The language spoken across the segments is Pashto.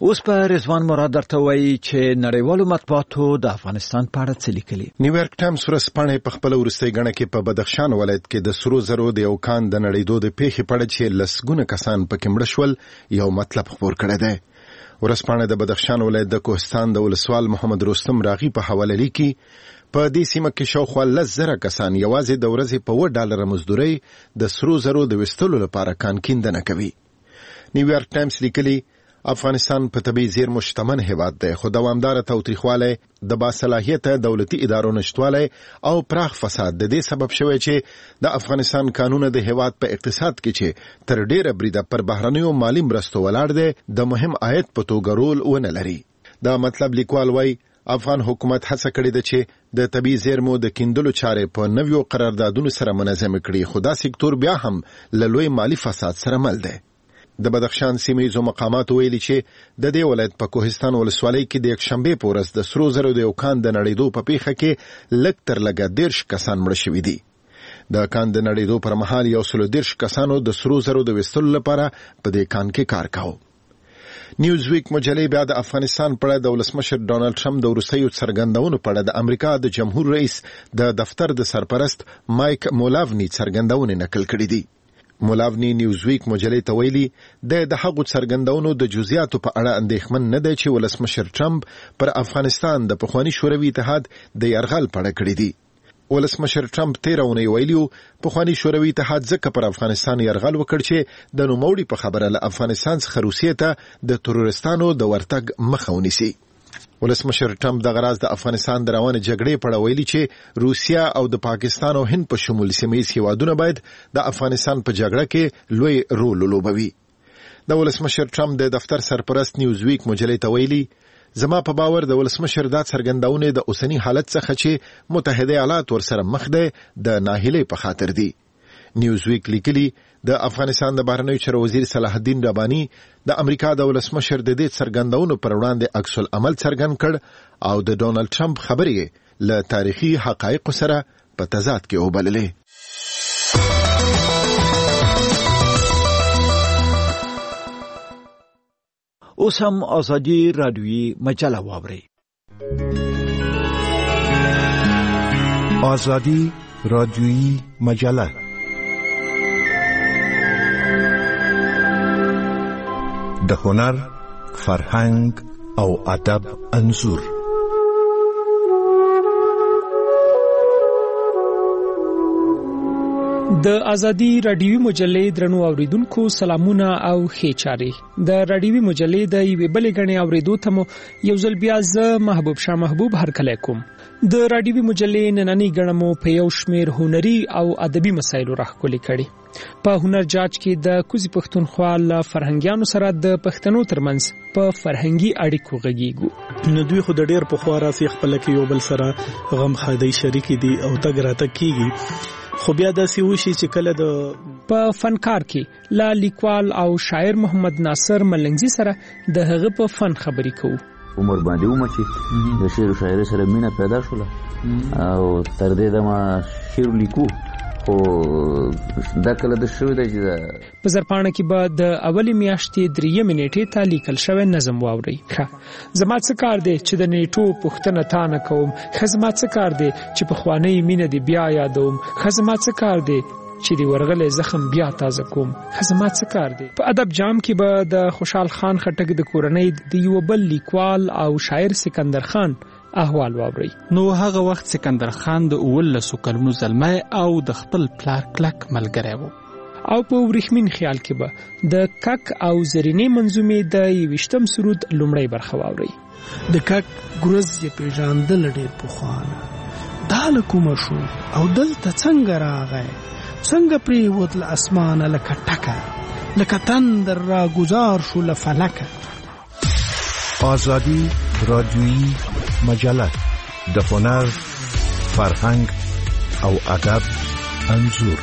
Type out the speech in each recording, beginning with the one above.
اوس په رضوان مراد درته وایي چې نړیوالو مطبوعاتو د افغانستان په اړه څه لیکلي. نیویارک ټایمز ورځپاڼه په خپل وروستۍ غڼه کې په بدخشان ولایت کې د سرو زرو د یو کان د نړیدو د پیښې په اړه چې لسګونه کسان پکې مړه شول یو مطلب خبر کړی دی. ورځپاڼه د بدخشان ولایت د کوهستان د ولسوال محمد رستم راغي په حواله لیکي په دې سیمه کې شاوخوا 10,000 کسان یوازې د ورځې په $1 مزدوري د سرو زرو د وستلو لپاره کان کیندنه کوي. نیویارک ټایمز لیکلي افغانستان په طبي زیرمو شتمن هیواد دی، خو دوامدار تاوتریخوالی، د باصلاحیته دولتي ادارو نشټوالی او پراخ فساد د دې سبب شوی چې د افغانستان قانون د هیواد په اقتصاد کې چې تر ډیره بریده پر بهرنیو مالی مرستو ولاړ دی د مهم عاید په توګه رول ونه لري. دا مطلب لیکوال وایي افغان حکومت هڅه کړې ده چې د طبي زیرمو د کیندلو چارې په نویو قراردادونو سره منظم کړي، خو دا سکتور بیا هم له لوی مالی فساد سره مل دی. د بدخشان سیمې مقامات ویلي چې د دې ولایت په کوهستان ولسوالۍ کې د یکشنبه په ورځ د سرو زرو د یو کان د نړیدو په پیښه کې لږ تر لږه 10 کسان مړه شوي دي. د کان د نړیدو پر مهال 110 کسانو د سرو زرو د وستلو لپاره په دې کان کې کار کاوه. نیوزویک مجلې بیا د افغانستان په اړه د ولسمشر ډونالد ټرمپ د وروستیو څرګندونو په اړه د امریکا د جمهور رئیس د دفتر د سرپرست مایک مولاونی څرګندونې نقل کړې دي. مولاونی نیوزویک مجلې ته ویلي د هغو څرګندونو د جزئیاتو په اړه اندېښمن نه دی چې ولسمشر ټرمپ پر افغانستان د پخواني شوروي اتحاد د یرغل په اړه کړی دی. ولسمشر ټرمپ 13 اونۍ ویلي پخواني شوروي اتحاد ځکه پر افغانستان یرغل وکړ چې د نوموړي په خبره له افغانستان څخه روسیې ته د تروریستانو د ورتګ مخه ونیسي. ولسمشر ټرمپ د غراز د افغانستان د روانه جګړې په اړه ویلي چې روسیا او د پاکستان او هند په شمول سیمه‌ییز هیوادونه باید د افغانستان په جګړه کې لوی رول ولوبوي. د ولسمشر ټرمپ د دفتر سرپرست نیوزویک مجلې ته ویلي زما په باور د ولسمشر دا څرګندونه د اوسنی حالت څخه چې متحده ایالات ورسره مخ دي د ناهیلۍ په خاطر دي. نیوزویک لیکلي د افغانستان د بهرنیو چارو وزیر صلاح الدین رباني د امریکا د ولسمشر د دې څرګندونو پر وړاندې عکس العمل څرګند کړ او د ډونالد ټرمپ خبرې له تاریخي حقایقو سره په تضاد کې وبللې. اوس هم ازادي رادیویي مجله واورئ. ازادي رادیویي مجله د هنر، فرهنګ او ادب انځور. د ازادي رادیوي مجلې درنو اوریدونکو سلامونه او ښه چاري. د رادیوي مجلې د یوې بلې غنې اوریدو ته مو یو ځل بیا زه محبوب شاه محبوب هرکلی کوم. د رادیوي مجلې نننۍ غړمو په یو شمېر هنري او ادبي مسایلو راښکلي کړي. په هنر جاج کې د کوزي پښتونخوا له فرهنګیانو سره د پښتنو ترمنځ په فرهنګي اړیکو غږیږو. نو دوی خو د ډېر پخوا راځي خپل کې یو بل سره غم خادي شریک دي او تګ راته کیږي. خو بیا داسې وشي چې کله د په فنکار کې لا لیکوال او شاعر محمد ناصر ملنګزي سره د هغه په فن خبرې کوو. عمر باندې ومچې د شعر او شاعرۍ سره مینه پیدا شوله او تر دې دمه شعر لیکو. خو دا کله د شوی دی چې په زرپاڼه کې به د اولې میاشتې 3 نیټې ته لیکل شوی نظم واورئ. زما څه کار دی چې د نیټو پوښتنه تا نه کوم، زما څه کار دی چې پخوانۍ مینه دې بیا یادوم، زما څه کار دی چې د ورغلې زخم بیا تازه کوم، زما څه کار دی. په ادب جام کې به د خوشحال خان خټک د کورنۍ د یو بل لیکوال او شاعر سکندر خان احوال واوري. نو هغه وخت سکندر خان د 19 کلونو زلمی او د خپل پلار کلک ملګری و. او په ورېښمین خیال کې به د کک او زرینې منظومې د 21م سرود لومړی برخه واوري. د کک ګرز یې پیژاندل ډېر پخوانه دا له کومه شو او دلته څنګه راغی، څنګه پریوت له اسمانه لکه ټکه، لکه تندر را گذار شو له فلکه. ازادي رادیویی مجله د هنر، فرهنګ او ادب انځور.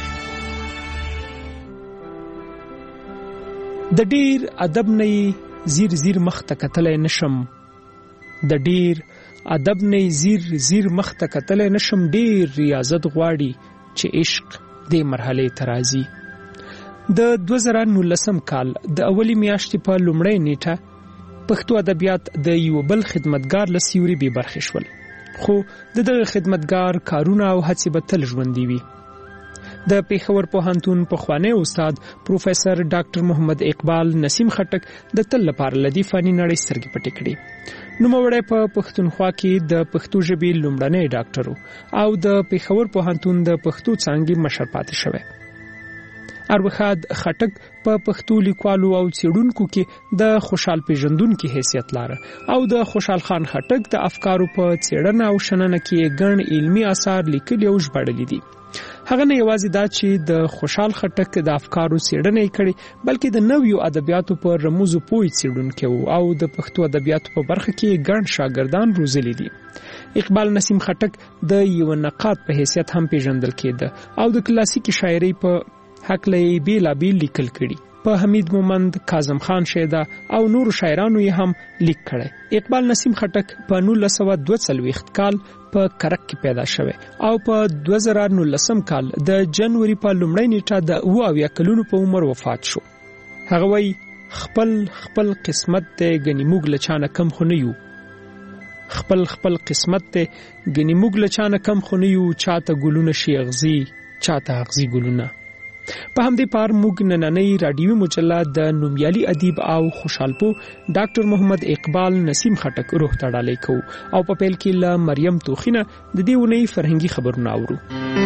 د ډیر ادب نه زیر زیر مخ ته کتلای نشم، د ډیر ادب نه زیر مخ ته کتلای نشم. ډیر ریاضت غواړي چې عشق دې مرحله ته راځي. د 2019 کال د اولی میاشتې په لومړۍ نیټه پښتو ادبیات د یو بل خدمتګار له سیوري به برخې شول، خو دغه خدمتګار کارونه او هڅې به تل ژوندۍ وي. د پیښور پوهنتون پخوانی استاد پروفیسور ډاکټر محمد اقبال نسیم خټک د تل لپاره لدی فني نړۍ سترګې پټې کړې. نوموړی په پښتونخوا کې د پښتو ژبې لومړنی ډاکټر او د پیښور پوهنتون د پښتو څانګې مشر پاتې شوی. اروخاد خټک په پښتو لیکوالو او څېړونکو کې د خوشحال پیژندونکو حیثیت لري او د خوشحال خان خټک د افکارو په څېړنه او شننه کې ګڼ علمي آثار لیکلي او ژباړلي دي. هغه نه یوازې دا چې د خوشحال خټک د افکارو څېړنه کړي، بلکې د نویو ادبیاتو په رموزو پوی څېړونکو او د پښتو ادبیاتو په برخه کې ګڼ شاګردان روزلي دي. اقبال نسیم خټک د یو نقاد په حیثیت هم پیژندل کېده او د کلاسیکي شاعرۍ په حق لې بیلابیل لیکل کړي. په حمید مومند، کاظم خان شیدا او نور شاعرانو یې هم لیک کړي. اقبال نسیم خټک په 1942 کال په کرک کې پیدا شوی او په 2019 کال د جنوري په لومړۍ نیټه د 28 کلونو په عمر وفات شو. هغه وایي خپل قسمت ته غنی موږ لچانه کم خو نه یو، خپل قسمت ته غنی موږ لچانه کم خو نه یو، چاته ګلونه شي اغزي چاته اغزي ګلونه. په همدې پار موږ نننۍ رادیوي مجله د نومیالي ادیب او خوشحالپو ډاکټر محمد اقبال نسیم خټک روح ته ډالۍ کوو او په پیل کې له مریم توخینه د دې ونې فرهنګي خبرونه اورو.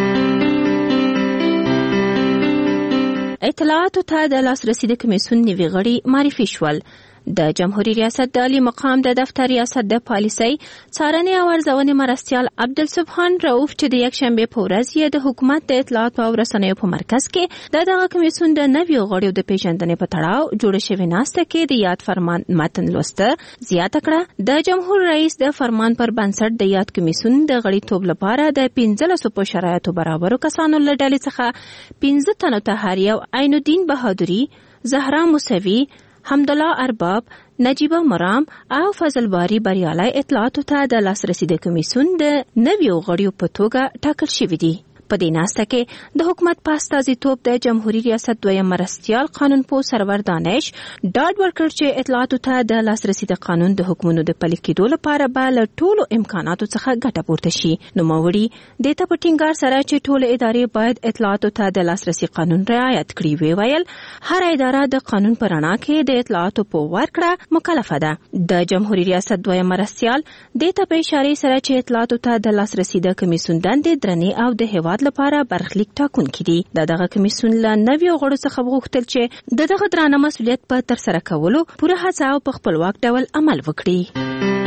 اطلاعاتو ته د لاسرسي د کمیسیون نوي غړي معرفي شول. د جمهوریت ریاست د عالی مقام د دفتر ریاست د پالیسۍ څارنې او ارزونې مرستیال عبدالسبحان رؤف چې د یکشنبه په ورځ یې د حکومت د اطلاعات او رسنیو په مرکز کې دغه کمیسیون د نویو غړیو د پیژندنې په تړاو جوړه شوې ناسته کې د یاد فرمان متن لوسته زیاته کړه. د جمهور رئیس د فرمان پر بنسټ د یاد کمیسیون د غړیتوب لپاره د 15 په شرایطو برابرو کسانو له ډلې څخه 15 تنو ته هر یو عین الدین بهادری، زهرا موسوي، حمدالله ارباب، نجیبه مرام او فضل باری بریالي اطلاعاتو ته د لاسرسي د کمیسیون د نویو غړیو په توګه ټاکل شوي دي. په دې ناسته کې د حکومت په استازیتوب د جمهوریت ریاست دویم مرستیال قانونپوه سرور دانش ډاډ ورکړ چې اطلاعاتو ته د لاسرسي د قانون د حکمونو د پلي کېدو لپاره به له ټولو امکاناتو څخه ګټه پورته شي. نوموړي د ته په ټینګار سره چې ټول ادارې باید اطلاعاتو ته د لاسرسي قانون رعایت کړي وي ویل هر اداره د قانون په رڼا کې د اطلاعاتو په ورکړه مکلفه ده. د جمهوریت ریاست دویم مرستیال د ته په اشاره سره چې اطلاعاتو ته د لاسرسي د کمیسیون دندې درنې او د هیواد لپاره برخلیک ټاکونکي دي. دغه کمیسیون له نویو غړو څخه غوښتل چې دغه درانه مسؤلیت په ترسره کولو پوره هڅه او په خپلواک ډول عمل وکړي.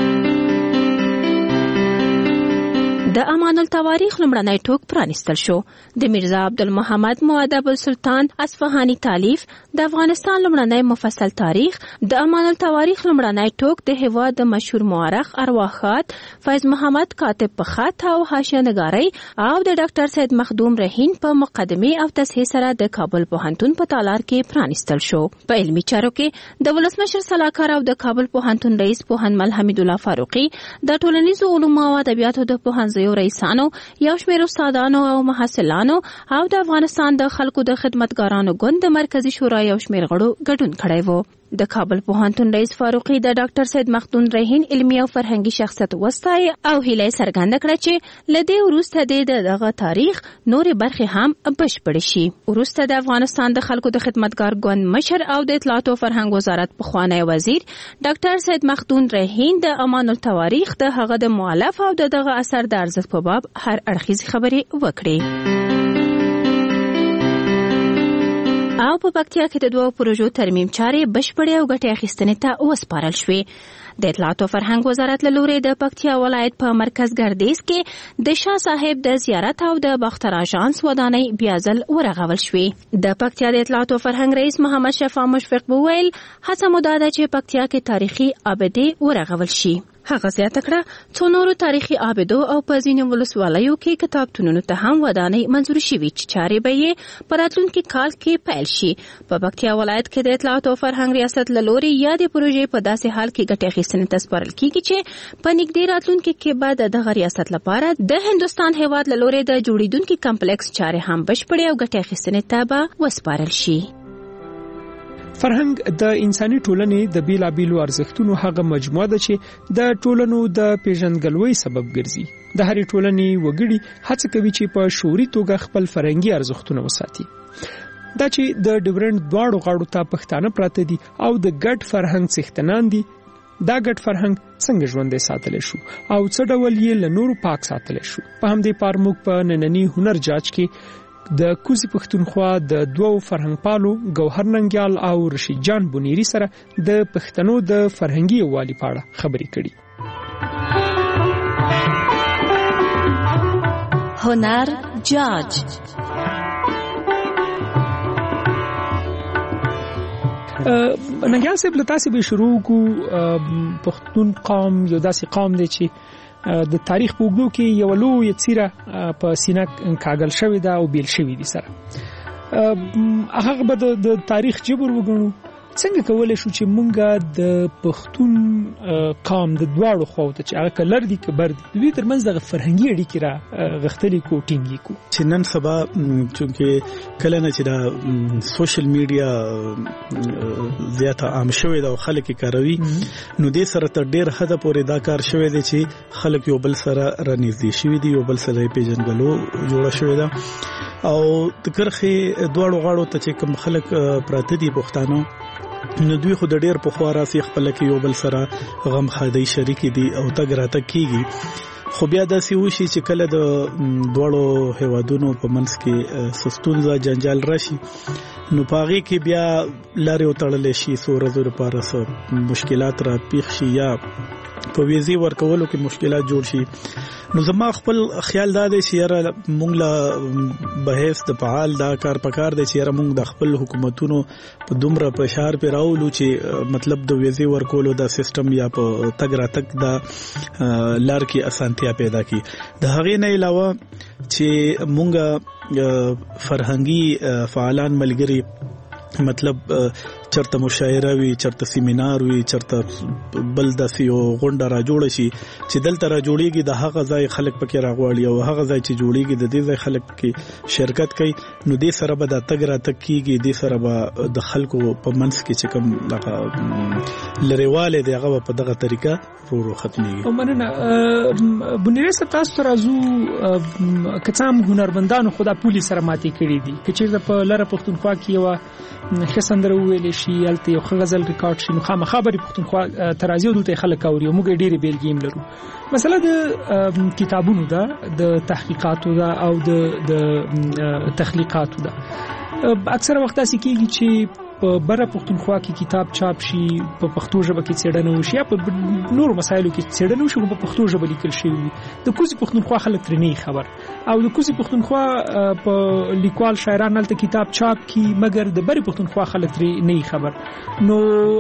د امان التواریخ لومړنی ټوک پرانیستل شو. د میرزا عبدالمحمد مؤدب السلطان اصفهاني تالیف د افغانستان لومړنی مفصل تاریخ د امان التواریخ لومړنی ټوک د هیواد د مشهور مورخ ارواښاد فیض محمد کاتب په خط او حاشیه نګارۍ او د ډاکټر سید مخدوم رهین په مقدمه او تصحیح سره د کابل پوهنتون په تالار کې پرانیستل شو. په علمي چارو کې د ولسمشر سلاکار او د کابل پوهنتون رئیس پوهنمل حمید الله فاروقي د ټولنیزو علومو او ادبیاتو د پوهنځیو رئیسانو، یو شمېر استادانو او محصلانو او د افغانستان د خلکو د خدمتګارانو ګوند د مرکزی شورا یو شمېر غړو ګډون کړی وو. د کابل پوهنتون رئیس فاروقي د ډاکټر سید مخدوم رهین علمي او فرهنګي شخصیت وستای او هیله څرګنده کړه چې لدې وروسته دغه تاریخ نورې برخې هم بشپړ شي. وروسته د افغانستان د خلکو د خدمتګار ګوند مشر او د اطلاعات او فرهنګ وزارت پخوانی وزیر ډاکټر سید مخدوم رهین د امان التواریخ د هغه د مؤلف او دغه اثر د ارزښت په باب هر اړخیزې خبرې وکړې. او په پکتیا کې د دوه پروژو ترمیم چارې بشپړې او ګټې اخیستنې ته وسپارل شوې. د اطلاعات او فرهنګ وزارت له لوري د پکتیا ولایت په مرکز ګردیز کې د شاه صاحب د زیارت او د باختر اژانس ودانۍ بیا ځل ورغول شوې. د پکتیا د اطلاعات او فرهنګ رئیس محمد شفا مشفق وویل هڅه مو دا ده چې پکتیا کې تاریخي ابدې ورغول شي. هغه زیاته کړه څو نورو تاریخي آبدو او په ځینو ولسوالیو کې کتابتونونو ته هم ودانۍ منظور شوي چې چارې به یې په راتلونکي کال کې پیل شي. په پکتیا ولایت کې د اطلاعات او فرهنګ ریاست له لوري یادې پروژې په داسې حال کې ګټې اخیستنې ته سپارل کیږي چې په نږدې راتلونکي کې به د دغه ریاست لپاره د هندوستان هیواد له لوري د جوړیدونکي کمپلیکس چارې هم بشپړې او ګټې اخیستنې ته به وسپارل شي. فرهنګ د انساني ټولنې د بیلابیلو ارزښتونو هغه مجموعه ده چې د ټولنو د پیژندګلوۍ سبب ګرځي. د هرې ټولنې وګړي هڅه کوي چې په شعوري توګه خپل فرهنګي ارزښتونه وساتي. دا چې د ډیورنډ دواړو غاړو ته پښتانه پراته دي او د ګډ فرهنګ څښتنان دي، دا ګډ فرهنګ څنګه ژوندی ساتلی شو او څه ډول یې له نورو پاک ساتلی شو. په همدې پار موږ په نننی هنر جاج کې د کوزي پښتونخوا د دوو فرهنګ پالو ګوهر ننګیال او رشید جان بونیری سره د پښتنو د فرهنګي یووالي په اړه خبرې کړي. هنر جاج. ننګیال صاحب، له تاسې به شروع کو. پښتون قوم یو داسې قوم دی چې د تاریخ په اوږدو کې یو لویه څیره په سینه کاږل شوې ده او بیل شوې دي سره. هغه به د تاریخ جبر وګڼو. څنګه کولای شو چې مونږ د پښتون قوم د دواړو خواو ته چې هغه کلر دي که بر دي د دوی ترمنځ دغه فرهنګي اړیکې را غښتلي کو ټینګې کو؟ چې نن سبا چونکې کله نه چې دا سوشل میډیا زیاته عام شوې ده او خلک یې کاروي، نو دې سره تر ډېر حده پورې دا کار شوی دی چې خلک یو بل سره رانږدې شوي دي، یو بل سره یې پیژندګلو جوړه شوې ده. او د کرښې دواړو غاړو ته چې کوم خلک پراته دي پښتانه، نو دوی خو د ډېر پخوا راسي خپل کې یو بل سره غم خادي شریک دي او تګ راتګ کیږي. خو بیا داسې وشي چې کله د دواړو هیوادونو په منځ کې سستونزه جنجال راشي، نو پاغي کې بیا لارې وتړل شي، څو ورځې لپاره مشکلات را پیښ شي یا په ویزي ورکولو کې مشکلات جوړ شي. نو زما خپل خیال دا دی چې یاره مونږ له بحث د فعال دا کار پکار دی چې یاره مونږ د خپل حکومتونو په دومره فشار پې راولو چې مطلب د ویزي ورکولو دا سیستم یا په تګ راتګ دا لار کې اسانتیا پیدا کی. د هغې نه علاوه چې مونږ فرهنګي فعالان ملګري مطلب چرته مشاعره وي، چرته سیمینار وي، چرته بل داسې یو غونډه را جوړه شي چې دلته را جوړیږي، د هغه ځای خلک پکې راغواړي او هغه ځای چې جوړیږي د دې ځای خلک کې شرکت کوي، نو دې سره به د تګ راتګ کیږي، دې سره به د خلکو په منځ کې چې کوم دغه لرېوالی دی هغه په دغه طریقه ورو ختمېږي. مننه. بونیری صاحب، تاسو ته راځو. که څه هم هنرمندانو خو دا پولې سره ماتې کړي دي، که چېرته په لره پښتونخوا کې یوه ښه سندره وویلی شي، هلته یو ښه غزل ریکارډ شي، نو خامخا به پښتونخوا ته راځي او دلته یې خلک اوري او موږ یې ډېرې بېلګې هم لرو. مسله د کتابونو ده، د تحقیقاتو ده او د تخلیقاتو ده. اکثره وخت داسې کېږي چې په بره پښتونخوا کې کتاب چاپ شي، په پښتو ژبه کې څېړنه وشي یا په نورو مسایلو کې څېړنه وشي، خو په پښتو ژبه لیکل شوي وي. د کوزي پښتونخوا خلک ترې نه خبر، او د کوزي پښتونخوا په لیکوال شاعران هلته کتاب چاپ کی، مګر د بره پښتونخوا خلک ترې نه خبر. نو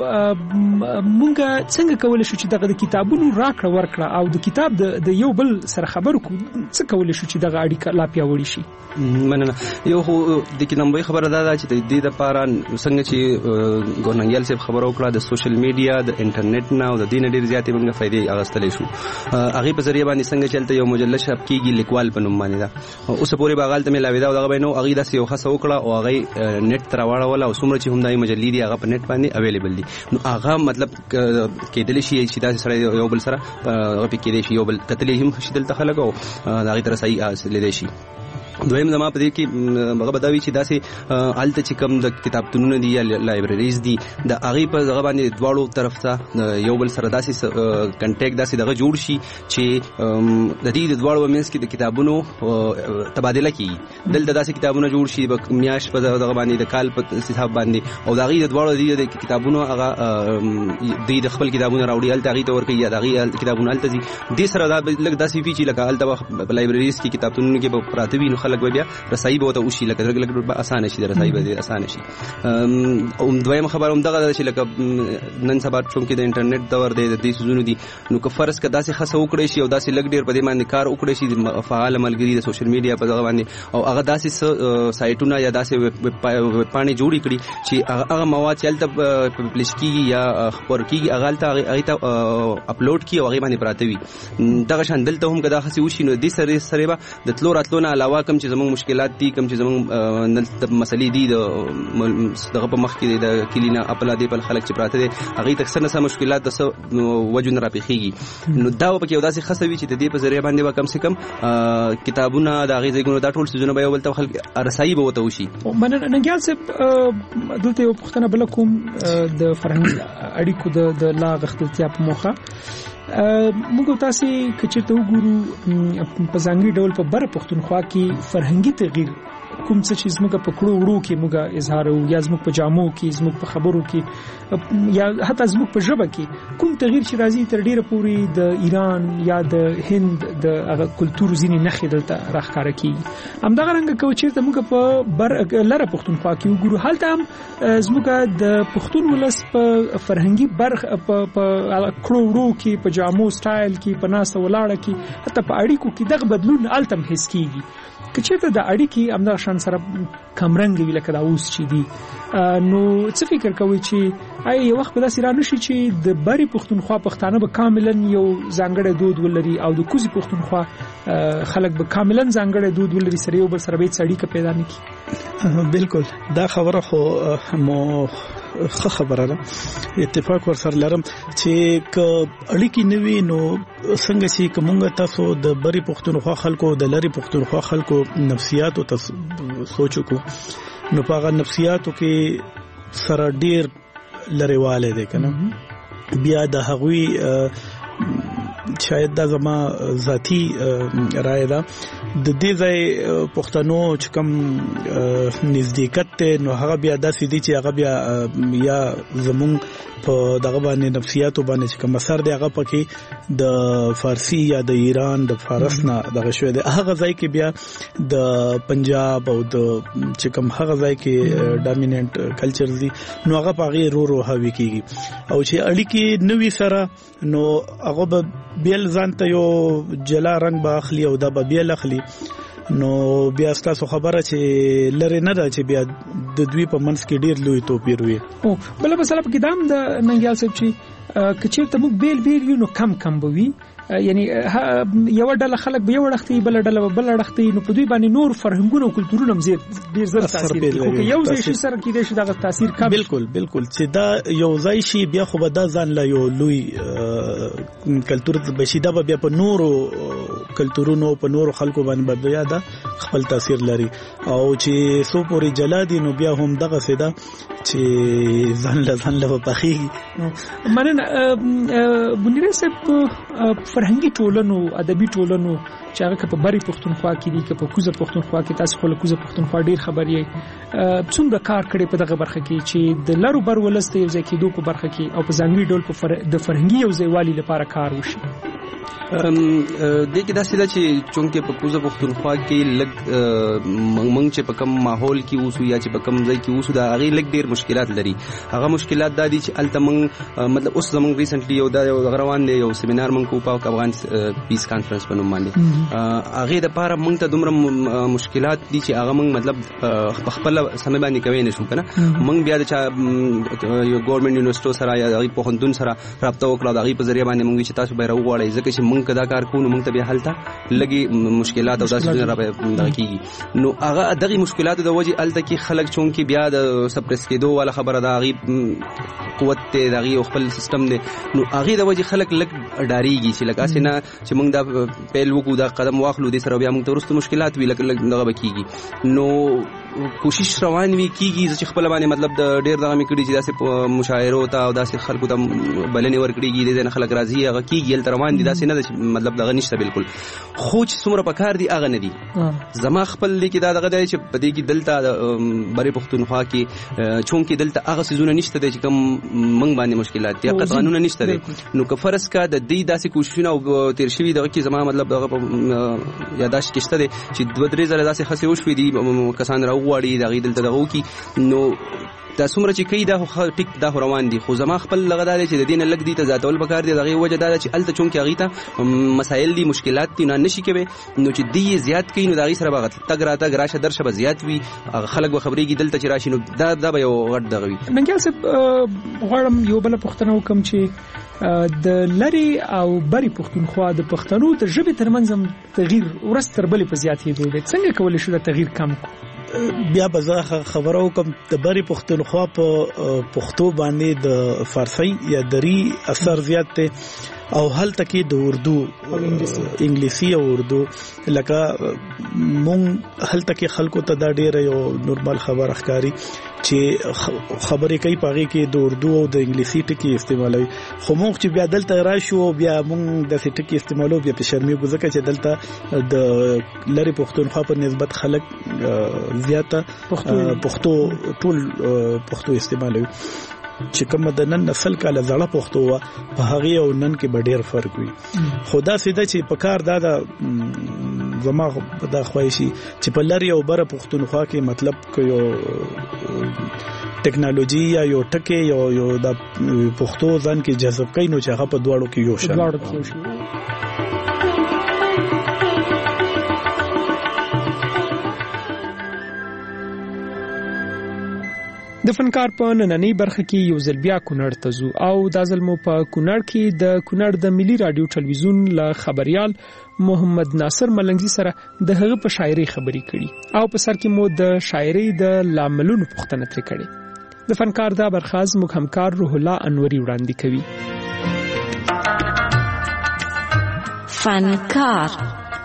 مونږ څنګه کولی شو چې دغه د کتابونو راکړه ورکړه او د کتاب د یو بل سره خبرو کو، څه کولی شو چې دغه اړیکه لا پیاوړې شي؟ مننه. یو خو د کې نمبري خبره ده چې د دې لپاره څنګه چې ګورننګیال صاحب خبرو کړه د سوشل میډیا، د انټرنیټ نه او د دین ډېر زیاتې موږ فائدې اغستلې شو. هغه په ذریعہ باندې څنګه چلته یو مجله شپ کېږي لیکوال په نوم باندې دا اوس پورې باغال ته ملاوي دا او دغه بینو هغه داسې یو خاصه وکړه او هغه نت تر واړه او څومره چې هم دای مجلې دی هغه په نت باندې اویلیبل دي. نو هغه مطلب کېدل شي چې دا سره یو بل سره هغه په کې دی شي یو بل کتلې هم شي دلته خلک او هغه تر صحیح حاصل دي شي. دویم زما په دې کې هغه بداوی چې داسې الته چې کوم د کتابتونونه دي یا لایبرریز دي د هغه په هغه باندې دواړو طرف ته یو بل سره داسې کنټیکټ داسې دغه جوړ شي چې د دې دواړو مینس کې د کتابونو تبادله کیږي. دلته داسې کتابونه جوړ شي په میاشت په دغه باندې د کال په حساب باندې او دغه دواړو د کتابونو هغه د خپل کتابونه راوړي الته هغه تور کوي یا دغه کتابونه الته دي د سره دا لږ داسې وی چې لکه الته په لایبرریز کې کتابتونونه کې په پراتوي خلک بیا رسایي به ته وشي لکه لږ اسانه شي د رسایي به اسانه شي. دویم خبر هم دغه چې لکه نن سبا چون کې د انټرنیټ دور دی د دې سيزونو دي نو که فرض کدا سي خاصه وکړي شي او داسې لګ ډیر په دې باندې کار وکړي شي فعال ملګری د سوشل میډیا په دغه باندې او هغه داسې سایټونه یا داسې پاڼې جوړې کړي چې هغه مواد چلته پبلش کیږي یا خبر کیږي هغه ته اپلوډ کی او هغه باندې پراته وي. دغه شان دلته هم کدا خاصه وشي نو د سره به د تلو راتلو نه علاوه کوم چې چې زموږ مشکلات دي کوم چې زموږ مسلې دي دغه په مخ کې د کلینا خپل دی په خلک چې پراته دي هغه تکثر نه مشکلات د وجود راپېخيږي نو دا په کې یو داسې خصوي چې د دې په ذریعہ باندې کم سے کم کتابونه د هغه ځایونو دا ټول سيزونه به یو بل ته خلک رسایي به وته وشي. ننګیال صاحب دلته یو پوښتنه بل کوم د فرهنګ اړیکو د لا غختلتیا په موخه موږ تاسو کچته وګورو په ځانګړي ډول په بر پښتونخوا کې فرهنګي تغییر کوم څه چې زموږ په کړو وړو کې موږ اظهار او یا زموږ په جامو کې زموږ په خبرو کې یا حتی زموږ په ژبه کې کوم تغییر چې راځي تر ډیره پوري د ایران یا د هند د هغه کلچر ځینې نښې دلته راښکاره کیږي همدغه رنګ کوي چې موږ په بر لره پښتونخوا کې وګورو هلته هم زموږ د پښتون ولس په فرهنګي برخ په کړو وړو کې په جامو سټایل کې په ناس ولاړه کې حتی په اړیکو کې دغه بدلون التم حس کیږي کچېته د اړیکې همدا شان سره کمرنګ وی لکه دا اوس چي دي نو څه فکر کوي چې آی یو وخت به داسې را نشي چې د بری پښتونخوا پښتانه به کاملا یو ځانګړی دود ولري او د کوزي پښتونخوا خلک به کاملا ځانګړی دود ولري سره یو بل سره به اړیکه پیدا نکړي. بالکل دا خبره خو مو خبره ده اتفاق ور سره لرم چې ک اړیکې نوي نو څنګه چې کومه تاسو د بری پښتونخوا خلکو د لری پښتونخوا خلکو نفسیات او سوچو کو نو په نفسیاتو کې سره ډیر لریواله دي کنه بیا د هغوی شاید دا زما ذاتی رائے ده د دې ځای پښتنو چې کوم نزدېکت ته نو هغه بیا داسې دي چې هغه بیا یا زمون په دغه باندې نفسیاتو باندې چې کوم اثر دی هغه پکې د فارسی یا د ایران د فارس نه دغه شوی دی هغه ځای کې بیا د پنجاب او د چې کوم هغه ځای کې ډامیننٹ کلچر دي نو هغه پاغي رو هاوی کیږي او چې اړیکې نوې سره نو هغه به بیل ځانته یو جلا رنگ به اخلي او دا به بیل اخلي نو بیا تاسو خبره چې لری نه ده چې بیا د دوی په منځ کې ډیر لوی توپیر وي او بل مثلا په کدام د ننګیال صاحب چې کچېرته موږ بیل یو نو کم بوي یعنی یو ډله خلک به یو وړختي بل ډله بل وړختي نو په دوی باندې نور فرهنګونه او کلتورونه هم ډیر زر تاثیر کوي یو ځای سره کې د شي دغه تاثیر کم بالکل چې دا یو ځای شي بیا خو به دا ځان لا یو لوی کلتور بشیدا بیا په نورو کلتورونو په نورو خلکو باندې بیا دا خپل تاثیر لري او چې سو پوری جلا دي نو بیا هم دغه سیدا چې ځان له پخې مننه بنیره صاحب فرهنګي ټولنو ادبي ټولنو چې هغه په بری پښتونخوا کې دي که په کوزه پښتونخوا کې تاسو خو له کوزه پښتونخوا ډیر خبرې څومره کار کړي په دغه برخه کې چې د لارو بر ولسته یو ځای کېدو په برخه کې او په ځانګړي ډول په د فرهنګي یو ځای والی لپاره کار وشي د کې داسې ده چې چونکه په کوزه پښتونخوا کې لګ مونږ چې په کوم ماحول کې اوسو یا چې په کوم ځای کې اوسو دا هغه لګ ډیر مشکلات لري هغه مشکلات دا دي چې الته مونږ مطلب اوس زمونږ ریسنټلی یو غروان دی یو سیمینار مونږ کو په افغان پیس کانفرنس په نوم باندې هغه د پاره مونږ ته دومره مشکلات دي چې هغه مونږ مطلب خپل سمې باندې کوي نشو کنه مونږ بیا د یو ګورنمنت یونیورسيټي سره یا د پوهنتون سره رابطه وکړه د هغه په ذریعہ باندې مونږ چې تاسو به راوغواړئ ځکه چې مونږ کدا کار کوو نو مونږ ته بیا حالته لګي مشکلات او داسې نه راکېږي نو هغه دغه مشکلات د وجې الته کې خلک چون کې بیا د سپریس کېدو ولا خبره دا غي قوت ته دغه خپل سیستم دی نو هغه د وجې خلک لګ ډاریږي چې لکه اسنه چې مونږ دا پیل وکړو دا قدم واخلو دي سره بیا مونږ ته ورسته مشکلات وی لګ دغه بکیږي نو کوشش روان وی کیږي چې خپل باندې مطلب د ډیر دغه میکړي چې داسې مشاعره او تا داسې خلکو ته بلنې ورکړيږي د خلک راضي هغه کیږي تل روان دي داسې نه مطلب دغه نشته بالکل خو چې څومره پکار دي هغه نه دي زما خپل لیکي دا دغه دی چې په دې کې دلته بری پښتونخوا کې چون کې دلته هغه سيزونه نشته دي چې کوم منګ باندې مشکلات دي هغه قانون نشته دي نو که فرض کا د دې داسې کوششونه او تیر شوی دغه کې زما مطلب دغه یاداشت کېشته دي چې 2-3 زره داسې خسي وشوي دي کسان راوغواړي دغه دلته دغه کی نو دا څومره چې کوي دا خو ټیک دا روان دي، خو زما خپل لغه دا چې د دین لګ دي ته ذاتول پکار دي. دغه وجه دا چې الته چون کې هغه ته مسائل دي مشکلات دي نه نشي کوي، نو چې دی زیات کوي نو دا غي سره بغت تګ راته راشه درشه به زیات وي، خلک به خبرېږي دلته چې راشي، نو دا به یو غټ دغه وي. ننګیال صاحب غواړم یو بل پوښتنه وکم چې د لری او بری پښتونخوا د پښتنو د ژبې ترمنځ تغییر ورځ تر بلې په زیاتېدو دی، څنګه کولی شو دا تغییر کم کو؟ بیا به زه خبره وکم د بری پښتونخوا په پښتو باندې د فارسی یا دری اثر زیات دی او هلته کې د اردو انګلیسي او اردو لکه مونږ هلته کې خلکو ته دا ډیره یو نورمال خبر ښکاری چې خبرې کوي پاږي کې د اردو او د انګلیسي ټکی استعمالوي، خو مونږ چې بیا دلته راشو بیا مونږ د ټکی استعمالو بیا په شرمېږو ځکه چې دلته د لری پښتونخوا په نسبت خلک زیاته پښتو ټول پښتو استعمالوي، چې کوم د نن نسل کاله زړه پښتو وا په هغه او نن کې ډېر فرق وي. خدا سیده چې په کار دا زما دا خوایشي چې په لری او بره پښتونخوا کې مطلب کوي ټیکنالوژي یا یو ټکی یو د پښتو ځان کې جذب کوي، نو چې هغه په دواړو کې یو شان. د فنکار په نننۍ برخه کې یو ځل بیا کونړ ته ځو او دا ځل مو په کونړ کې د کونړ د ملي رادیو ټلویزیون له خبريال محمد ناصر ملنګزي سره د هغه په شاعري خبري کړي او په سر کې مو د شاعري د لاملونو پوښتنه ترې کړې. د فنکار دا برخاز موږ همکار روح الله انوري وړاندې کوي. فنکار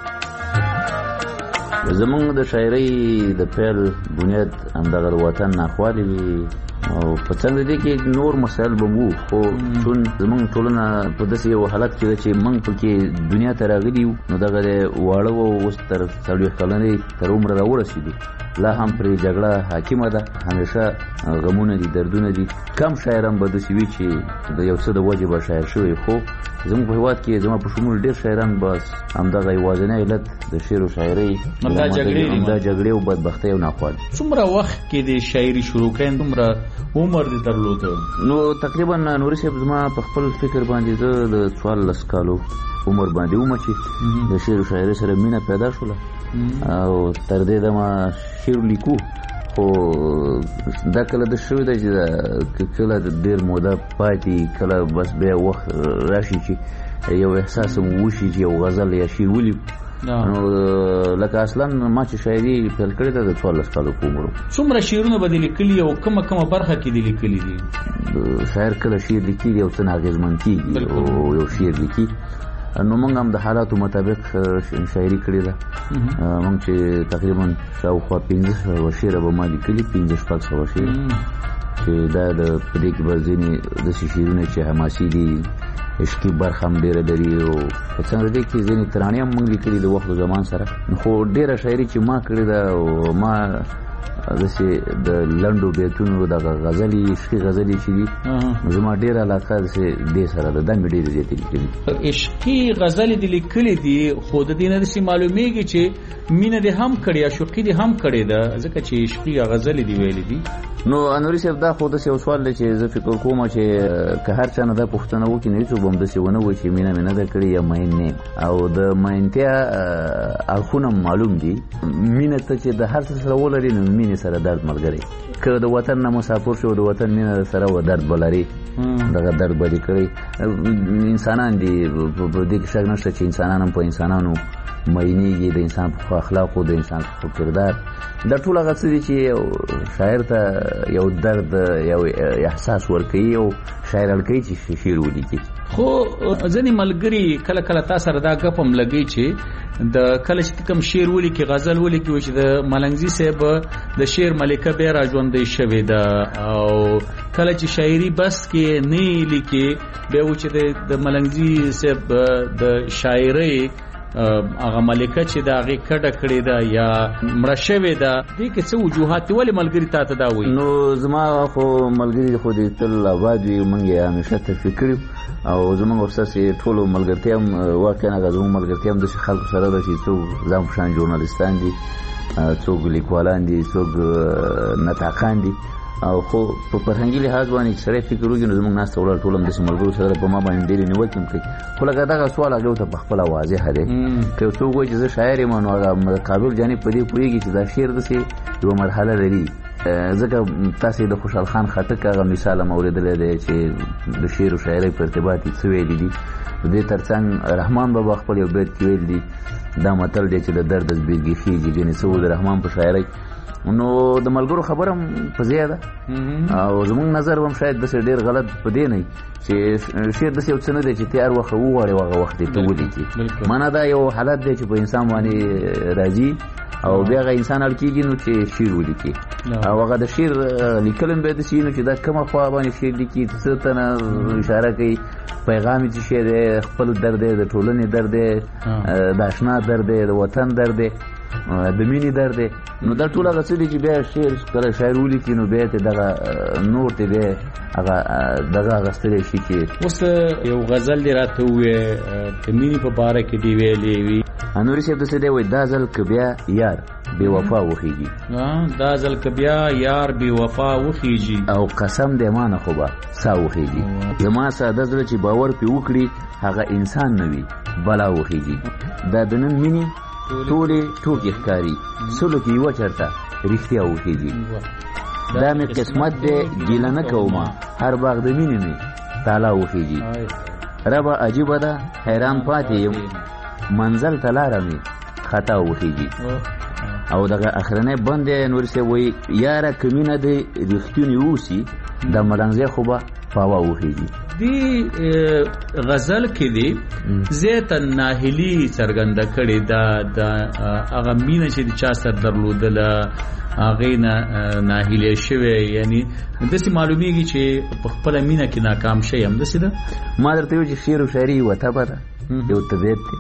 زمونږ د شاعرۍ د پیل بنیاد همدغه وطن ناخوالې وي او په څنګه دي کې نور مسایل به وو، خو چون زمونږ ټولنه په داسې یو حالت کې ده چې موږ پکې دنیا ته راغلي یو، نو دغه واړه و اوس تر 40 کلنې تر عمره راورسېدو، لا هم پرې جګړه حاکمه ده، همیشه غمونه دي دردونه دي. کم شاعران به داسې وي چې د یو څه د وجې به شاعر شوی، خو زموږ په هېواد کې زما په شمول ډېر شاعران بس همدغه یوازینی علت د شعر او شاعرۍ دا جګړې او بدبختۍ او ناخوالي. څومره وخت کې د شاعري شروع کړې، څومره عمر دې درلوده؟ نو تقریبا نوري صاحب زما په خپل فکر باندې زه د 14 کالو عمر باندې وم چې د شعر او شاعرۍ سره مینه پیدا شوله او تر دې دمه شعر لیکو، خو دا کله د شوی ده چې کله ډېر موده پاتې کله بس بیا وخت راشي چې یو احساس مو وشي چې یو غزل یا شعر ولیکو. نو لکه اصلا ما چې شاعري پیل کړې ده د 14 کالو په عمر. څومره شعرونه به دې لیکلي او کومه برخه کې دې لیکلي دي؟ شاعر کله شعر لیکي یو څه اغېزمن کېږي او یو شعر لیکي، نو موږ هم د حالاتو مطابق شاعري کړې ده. موږ چې تقریبا شاوخوا 15 شعر به ما لیکلي، 15-16 شعر چې دا د پدې کې به ځینې داسې شعرونه چې حماسي دي، عشقي برخه هم ډېره لري او په څنګه دې کې ځینې ترانې هم موږ لیکلي د وخت او زمان سره. خو ډېره شاعري چې ما کړې ده او ما داسې د لنډو بیتونو دغه غزلي عشقي غزلي چې دي زما ډېره علاقه داسې دې سره ده، دا مې ډېرې زیاتې لیکلي. عشقي غزلې دې لیکلي دي، خو د دې نه داسې معلومیږي چې مینه دې هم کړې، عشقي دې هم کړې ده، ځکه چې عشقي غزلې دې ویلې دي. نو انوري صاحب دا خو داسې یو سوال دی چې زه فکر کوم چې که هر چا نه دا پوښتنه وکړي نو هېڅوک به هم داسې ونه وایي چې مینه مې نه ده کړې یا مین نه یم، او د مینتیا اړخونه معلوم دي. مینه ته چې د هر څه سره ولري نو مینې سره درد ملګری، که د وطن نه مسافر شو د وطن مینه سره و درد به لري، دغه درد به دې کړی. انسانان دي په دې کې شک نشته چې انسانان هم په انسانانو مینېږي، د انسان په اخلاقو د انسان په کردار، دا ټول هغه څه دي چې شاعر ته یو درد یو احساس ورکوي او شاعر اړ چې شعر ولیکي. خو ځینې ملګري کله کله تا سره دا ګپ هم لګي چې د کله چې کوم شعر ولیکي غزل ولیکي چې د ملنګزي صاحب د شعر ملکه بیا را ژوندۍ شوې ده، او کله چې شاعري بس کې نه لیکي بیا و چې د ملنګزي صاحب د شاعرۍ هغه ملکه چې دا هغه کډه کړې ده یا مړه شوې ده، دې کې څه وجوهات دي ولې ملګري تا ته دا وایي؟ نو زما خو ملګري خو دې تل آباد وي، موږ یې همیشه تشویق کړي او زموږ ورسره ټولو ملګرتیا هم واقعا هغه زموږ ملګرتیا هم داسې خلکو سره ده چې څوک ځان په شان ژورنالستان دي، څوک لیکوالان دي، څوک نطاقان دي، او خو په فرهنګي لحاظ باندې سره فکر وکړي نو زموږ ناس ټول ټول د سیملګرو سره په ما باندې ډېر نیوکې کوي. خو لکه دا سوال هغه ته په خپل واضح دی که څوک وایي چې زه شاعر یم نو هغه قابل جانب په دې پوهېږي چې دا شعر داسې یوه مرحله لري. ځکه تاسې د خوشحال خان خټک هغه مثال هم اورېدلی دی چې د شعر و شاعرۍ په ارتباط یې څه ویلي دي. د دې ترڅنګ رحمان بابا خپل یو بیت کې ویل دي دا متل دی چې د درد زبېږي خېږي، ګنې څه و د رحمان په شاعرۍ. نو د ملګرو خبره هم په ځای ده او زموږ نظر هم شاید داسې ډېر غلط په دې نه وي چې شعر داسې یو څه نه دی چې تیار وخت وغواړې هغه وخت یې ته ولیکي. معنا دا یو حالت دی چې په انسان باندې راځي او بیا هغه انسان اړ کېږي نو چې شعر ولیکي او هغه د شعر لیکل هم باید داسې وي نو چې دا کومه خوا باندې شعر لیکي، څه ته نه اشاره کوي، پیغام یې څه شی دی، خپل درد دی، د ټولنې درد دی، د اشنا درد دی، د وطن درد دی، د مینې درد دی. نو دا ټول هغه څه دي چې بیا شعر کله شاعر ولیکي نو بیا ته دغه نور ته بیا هغه دغه اخیستلی شي چې اوس یو غزل دې راته ووایې د مینې په باره کې دې ویلې وي. نوري صاحب داسې دی وایي دا ځل که بیا یار بې وفا وخېږي، دا ځل که بیا یار بې وفا وخېږي او قسم دی ما نه خو به سا وخېږي. زما ساده زړه چې باور پرې وکړي هغه انسان نه وي بلا وخېږي. دا د نن مینې ټولې ټوکې ښکاري سلو کې یوه چرته رښتیا وخېږي. دا مې قسمت دی ګیله نه کومه هر باغ د مینې مې تالا وخېږي. ربه عجیبه ده حیران پاتې یم منزل ته لاره مې خطا وخېږي. او دغه اخرنی بند دی نوري صاحب وایي یاره که مینه دې رښتونې اوسي د ملنګزی خو به پاوا وخېږي. دی غزل کې دی زیاته ناهیلي څرګنده کړې ده د هغه مینه چې د چا سره درلودله هغې نه ناهیلی شوی، یعنی داسې معلومیږي چې په خپله مینه کې ناکام شی هم داسې ده. ما درته ویل چې شعر و شاعري یوه طبع ده، یو طبیعت دی،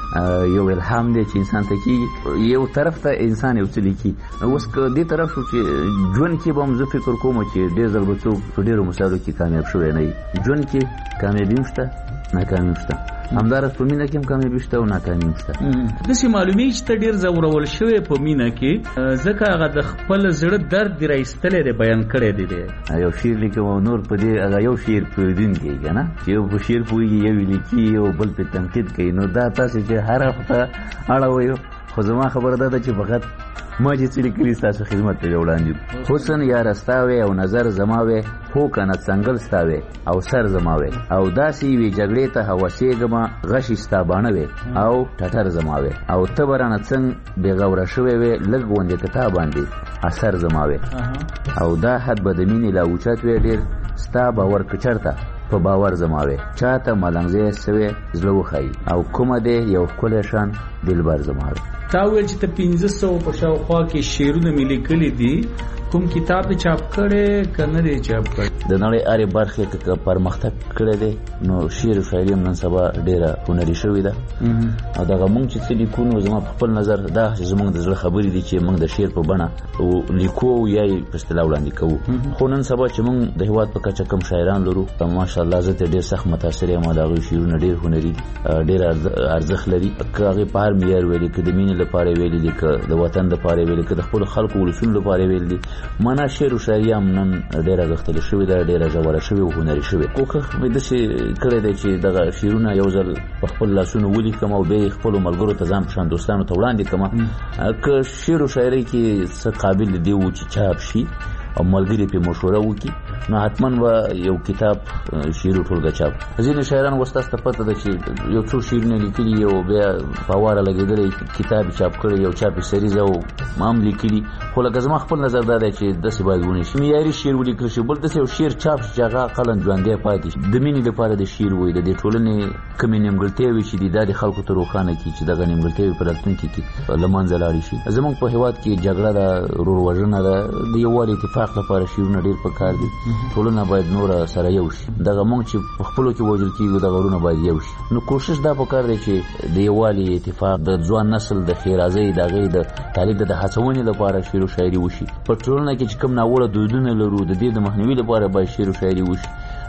یو الهام دی چې انسان ته کېږي. یو طرف ته انسان یو څه لیکي. اوس که دې طرف شو چې ژوند کې به هم زه فکر کوم چې ډېر ځل به څوک په ډېرو مسایلو کې کامیاب شوی نه وي. ژوند کې کامیابي هم شته، ناکامي هم شته، همداراز په مینه کې هم کامیابي شته او ناکامي هم شته. داسې معلومیږي چې ته ډېر ځورول شوی په مینه کې، ځکه هغه د خپل زړه درد دې راایستلی دی، بیان کړی دی. یو شعر لیکم او نور په دې هغه یو شعر پوهېدونکی که نه چې یو په شعر پوهېږي یو یې لیکي او بل پرې تنقید کوي. نو دا تاسې چې هر هفته اړوئ، خو زما خبره دا ده چې فقط ما چې څه لیکلي ستاسو خدمت ته وړاندې. حسن یاره ستا وی او نظر زما وی، هو کنه څنګل ستا وی او سر زما وی، او داسې یوې جګړې ته هوسېږمه غشي ستا باڼه وی او ټټر زما وی، او ته به رانه څنګ بېغوره شوی وی لږ غوندې په تا باندې اثر زما وی، او دا حد به د مینې لا اوچت وی ډېر ستا باور که چېرته په باور زما وی، چاته ملنګزی سوی زړه وښایي او کومه دی یو ښکلی شان دلبر زما وی. تا ویل چې ته 1500 په شاوخوا کې شعرونه مې لیکلي دي، کوم کتاب دې چاپ کړی که نه دی چاپ کړی؟ د نړۍ هرې برخې که پرمختګ کړی دی نو شعر و شاعري هم نن سبا ډېره هنري شوې ده. او دغه موږ چې څه لیکو نو زما په خپل نظر دا چې زموږ د زړه خبرې دي چې موږ د شعر په بڼه لیکو یا یې په اصطلاح وړاندې کوو. خو نن سبا چې موږ د هېواد په کچه کم شاعران لرو ماشاءالله زه ته ډېر سخت متاثر یم. د هغوی شعرونه ډېر هنري دي، ډېر ارزښت لري. که هغې په هر معیار ویلي، که د مینې لپاره ویلي دي، که د وطن دپاره ویلي، که د خپلو خلکو ولسونو لپاره ویلي دي. معنا شعر و شاعري هم نن ډېره غښتلې شوې ده، ډېره ژوره شوې او هنري شوې. کوښښ مې داسې کړی دی چې دغه شعرونه یو ځل په خپل لاسونو ولیکم او بیا یې خپلو ملګرو ته ځان په شان دوستانو ته وړاندې کړم. که شعر و شاعرۍ کې څه قابل دی و چې چاپ شي او ملګري پرې مشوره وکړي نو حتما به یو کتاب شعر و ټولګه چاپ. ځینې شاعران اوس تاسو ته پته ده چې یو څو شعرونه لیکلي او بیا په واره لګېدلی کتاب یې چاپ کړی، یو چاپ یې سریزه او هم لیکلي. خو لکه زما خپل نظر دا دی چې داسې باید ونه شي، معیاري شعر ولیکل شي. بل داسې یو شعر چاپ شي چې هغه عقلا ژوندی پاتې شي. د مینې لپاره د شعر وایي، د دې ټولنې کومې نیمګړتیاوې چې دي دا د خلکو ته روښانه کړي چې دغه نیمګړتیاوې په راتلونکي کې له منځه لاړې شي. زموږ په هېواد کې جګړه ده، ورور-وژنه ده، د یووالي اتفاق لپاره شعرونه ډېر پکار دي. ټولنه باید نوره سره یو شي. دغه موږ چې په خپلو کې وژل کېږو دغه ورونه باید یو شي. نو کوشش دا پکار دی چې د یووالي اتفاق د ځوان نسل د ښېرازۍ د هغې د تعلیق د هڅونې لپاره شعر و شاعري وشي. په ټولنه کې چې کوم ناوړه دودونه لرو د دې د مخنیوي لپاره باید شعر و شاعري وشي.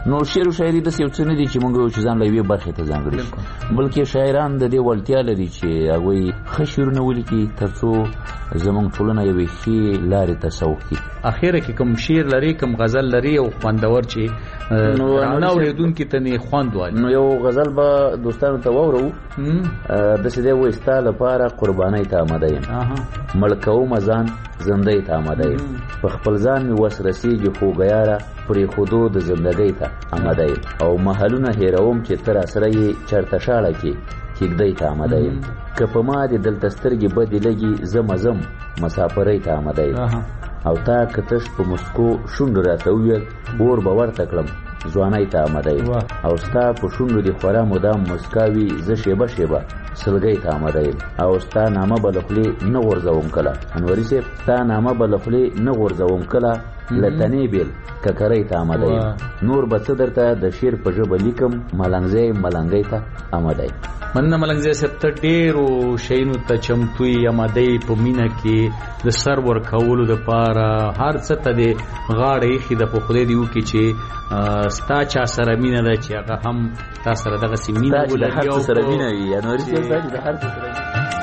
نو شعر او شاعري د یو څه نه دي چې موږ چې ځان له یوې برخې ته ځانګړي بلکې شاعران د دې وړتیا لري چې هغوی ښه شعرونه ولیکي تر څو زموږ ټولنه یوې ښې لارې ته سوق کړي. اخره کې کوم شعر لري کوم غزل لري او خوندور چې رانه اورېدونکي ته نه خوند وایي؟ نو یو غزل به دوستانو ته واورو. داسې دی وایي ستا لپاره قربانۍ ته آمده یم مړ کومه ځان زندګۍ ته آمده یم په خپل ځان مې وس رسېږي خوږه یاره پرېښودو د زندګۍ ته آمده یم او محلونه هېروم چې ته راسره یې چېرته شاړه کې کېږدۍ ته آمده یم که په ما دې دلته سترګې بدې لګي زه مزم مسافرۍ ته آمده یم او تا که تش په مسکو شونډو راته وویل اور به ورته کړم ځوانۍ ته آمده یم او ستا په شونډو دې خورا مدام مسکا وي زه شیبه شیبه سلګۍ ته آمده یم او ستا نامه به له خولې نه غورځوم کله. انوري صاحب ستا نامه به له خولې نه غورځوم کله له تنې بېل ککرۍ ته آمده یم نور به څه درته د شعر په ژبه لیکم ملنګزی ملنګۍ ته آمده یم. مننه ملنګزی صاحب ته ډېرو شیانو ته چمتو یې آمده یې په مینه کې د سر ورکولو دپاره هر څه ته دې غاړه ایښې ده په خدای دې وکړي چې ستا چا سره مینه ده چې هغه هم تا سره دغسې مینه ولري هر څه سره مینه وي انوري صاحب د هر څه سره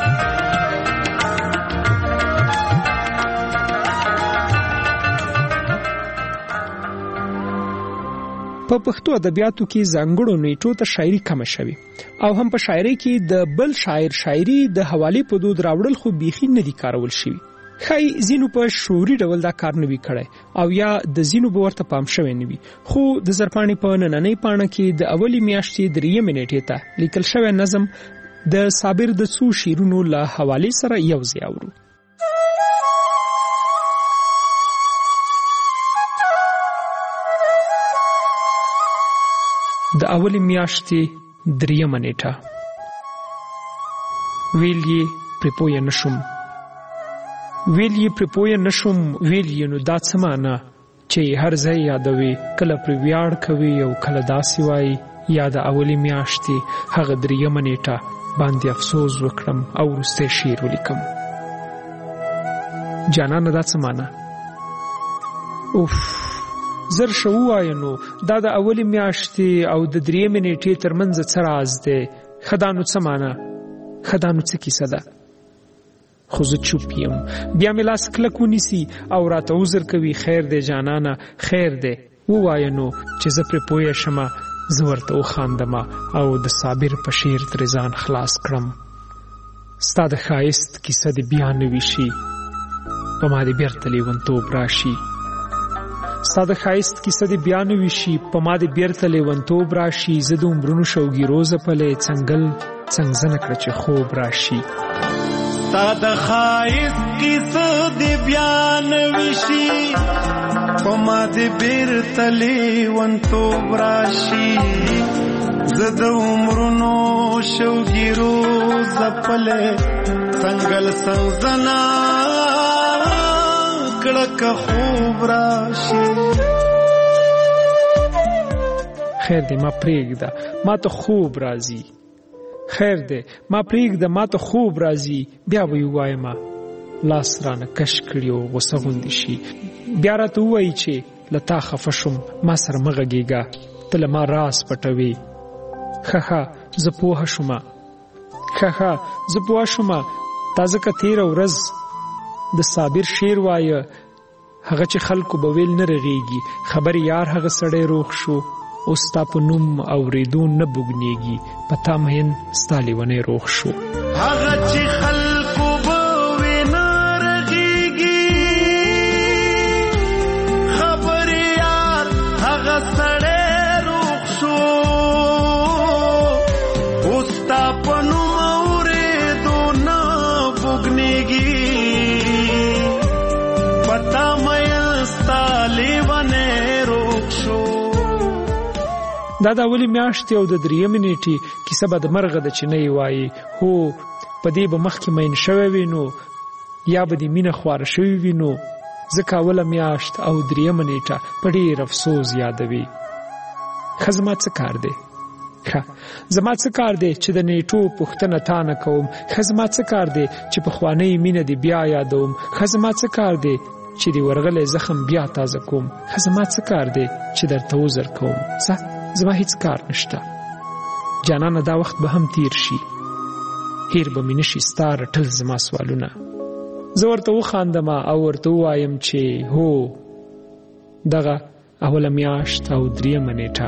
په پښتو ادبیاتو کې ځانګړو نیټو ته شاعري کمه شوې او هم په شاعري کې د بل شاعر شاعري د حوالې په دود راوړل خو بیخي نه دي کارول شوي. خای زینو په شعوري ډول دا کار نه وی کړی او یا د زینو به ورته پام شوی نه وي خو د زرپاڼې په نننۍ پاڼه کې د اولې میاشتې 3 نیټې ته لیکل شوی نظم د صابر د څو شعرونو له حوالې سره یو ځای اورو. د اولې میاشتې 3 نیټه ویل یې پرپوی نشم ویل یې نو دا څه معنا چې هر ځای یادوي کله پر ویاړ کوي او کله داسې وایي یا د اولې میاشتې هغه 3 نیټه باندې افسوس وکړم او وروستی شعر ولیکم. جانانه دا څه معنا؟ اوف زر شو وایه نو دا د اولې میاشتې او د 3 نیټې ترمنځ څه راز دی؟ خدانو څه معنا؟ خدانو څه کیسه ده؟ خو زه چوپ یم. بیا مې لاس کلک ونیسي او راته عذر کوي خیر دی جانانه خیر دی ووایه نو چې زه پرې پوه شمه زه ورته وخاندمه او د صابر په شعر ترې ځان خلاص کړم. ستا د ښایست کیسه دې بیا نوي شي په ما دې بیرته لیونتوب راشي ستا د ښایست کیسه دې بیا نوي شي په ما دې بیرته لیونتوب راشي زه د عمرونو شوګیرو ځپلی څنګل څنګزنه کړه چې خوب راشي ستا د ښایست کیسه دې بیا نوي شي په ما دې بیرته لیونتوب راشي زه د عمرونو شوګیرو ځپلی څنګل څنګزنه کړه خوب راشي. خیر دی ما پرېږده ما ته خوب راځي خیر دی ما پرېږده ما ته خوب راځي بیا به یې ووایم لاس رانه کش کړي او غوسه غوندې شي بیا راته ووایي چې له تا خفه شوم ما سره مه غږېږه ته له ما راز پټوې ښه زه پوهه شومه تا ځکه تېره ورځ د صابر شعر وایه هغه چې خلکو به ویل نه رغېږي خبر یار هغه سړی روغ شو اوس ستا په نوم اورېدو نه بوږنېږي په تا مین ستا لیونی روغ شو هغه چې خلکو به وی نه رغېږي خبر یار هغه سړی روغ شو اوس ستا په نوم اورېدو نه بوږنېږي پتا مې ستا لیونی روغ شو. دا د اولې میاشتې او د 3 نیټې کیسه به د مرغه د چینۍ وایي هو په دې به مخکې مین شوی وي نو یا به دې مینه خواره شوي وي نو ځکه اوله میاشت او 3 نیټه په ډېر افسوس یادوي. ښه زما څه کار دی چې د نیټو پوښتنه تا نه کوم ښه زما څه کار دی چې پخوانۍ مینه دې بیا یادوم ښه زما څه کار دی چې دی ورغلې زخم بیا تازه کوم. خزما څه کار دی چې درته وزر کوم؟ زما هیڅ کار نشته. جانانه دا وخت به هم تیر شي، هیر به مې نشي ستا رټل زما سوالونه. زه ورته وخاندم او ورته ووایم چې هو دغه اوله میاشت او دریمه نیټه